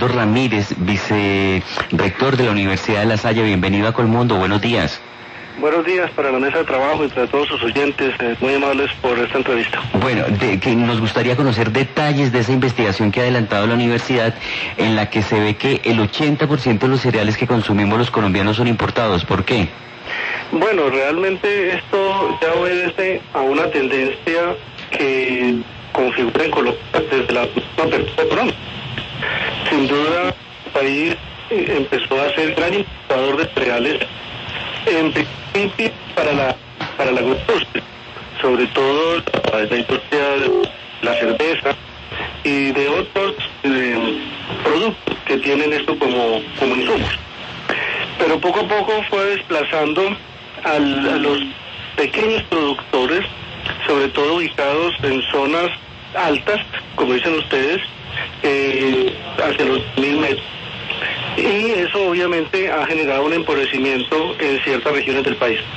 Fernando Ramírez, vicerrector de la Universidad de La Salle. Bienvenido a Colmundo, buenos días. Buenos días para la mesa de trabajo y para todos sus oyentes, muy amables por esta entrevista. Bueno, que nos gustaría conocer detalles de esa investigación que ha adelantado la universidad, en la que se ve que el 80% de los cereales que consumimos los colombianos son importados. ¿Por qué? Bueno, realmente esto ya obedece a una tendencia que configura en Colombia desde la apertura económica. Sin duda, el país empezó a ser gran importador de cereales, en principio para la agroindustria, sobre todo la industria de la cerveza y de otros productos que tienen esto como insumos. Pero poco a poco fue desplazando a los pequeños productores, sobre todo ubicados en zonas altas, como dicen ustedes, hacia los 1000 metros. Y eso obviamente ha generado un empobrecimiento en ciertas regiones del país.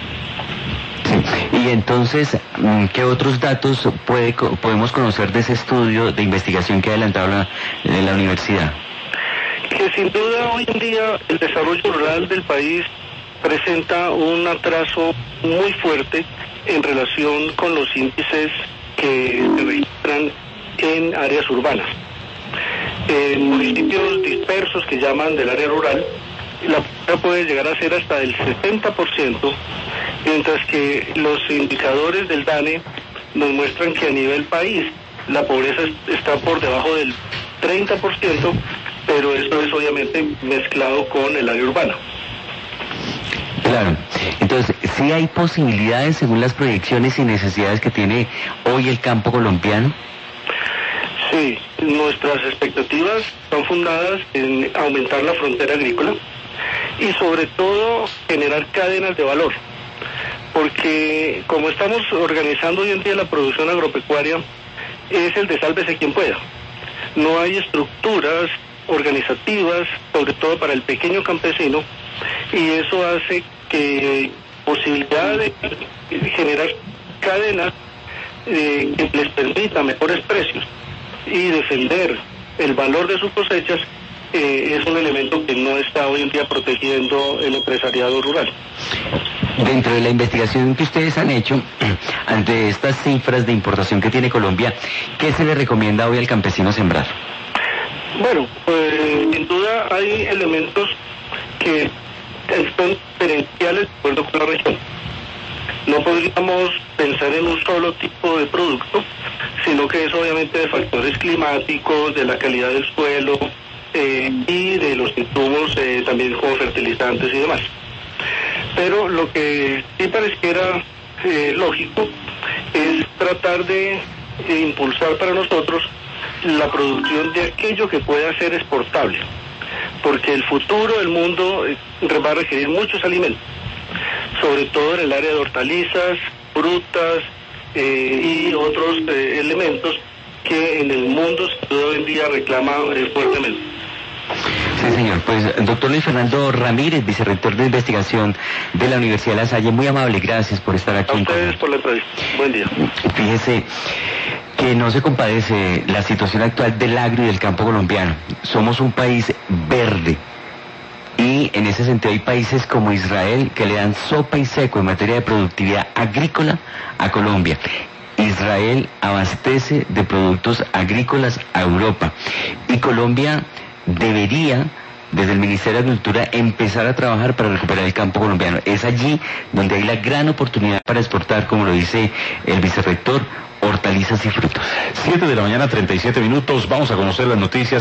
Y entonces, ¿qué otros datos podemos conocer de ese estudio de investigación que ha adelantado la universidad? Que sin duda hoy en día el desarrollo rural del país presenta un atraso muy fuerte en relación con los índices que se registran en áreas urbanas. En municipios dispersos que llaman del área rural, la pobreza puede llegar a ser hasta el 70%, mientras que los indicadores del DANE nos muestran que a nivel país la pobreza está por debajo del 30%, pero esto es obviamente mezclado con el área urbana. Claro, entonces sí hay posibilidades según las proyecciones y necesidades que tiene hoy el campo colombiano. Sí, nuestras expectativas son fundadas en aumentar la frontera agrícola y sobre todo generar cadenas de valor, porque como estamos organizando hoy en día la producción agropecuaria, es el de sálvese quien pueda. No hay estructuras organizativas, sobre todo para el pequeño campesino, y eso hace que posibilidad de generar cadenas que les permita mejores precios y defender el valor de sus cosechas es un elemento que no está hoy en día protegiendo el empresariado rural. Dentro de la investigación que ustedes han hecho, ante estas cifras de importación que tiene Colombia, ¿qué se le recomienda hoy al campesino sembrar? Bueno, pues sin duda hay elementos que son diferenciales de acuerdo con la región. No podríamos pensar en un solo tipo de producto, sino que es obviamente de factores climáticos, de la calidad del suelo y de los insumos también como fertilizantes y demás. Pero lo que sí pareciera lógico es tratar de impulsar para nosotros la producción de aquello que pueda ser exportable, porque el futuro del mundo va a requerir muchos alimentos, sobre todo en el área de hortalizas, frutas y otros elementos que en el mundo hoy en día reclama fuertemente. Sí, señor. Pues, doctor Luis Fernando Ramírez, vicerrector de investigación de la Universidad de La Salle, muy amable, gracias por estar aquí. A ustedes por la entrevista. Buen día. Fíjese que no se compadece la situación actual del agro y del campo colombiano. Somos un país verde. Y en ese sentido hay países como Israel que le dan sopa y seco en materia de productividad agrícola a Colombia. Israel abastece de productos agrícolas a Europa. Y Colombia debería, desde el Ministerio de Agricultura, empezar a trabajar para recuperar el campo colombiano. Es allí donde hay la gran oportunidad para exportar, como lo dice el vicerrector, hortalizas y frutos. 7 de la mañana, 37 minutos. Vamos a conocer las noticias.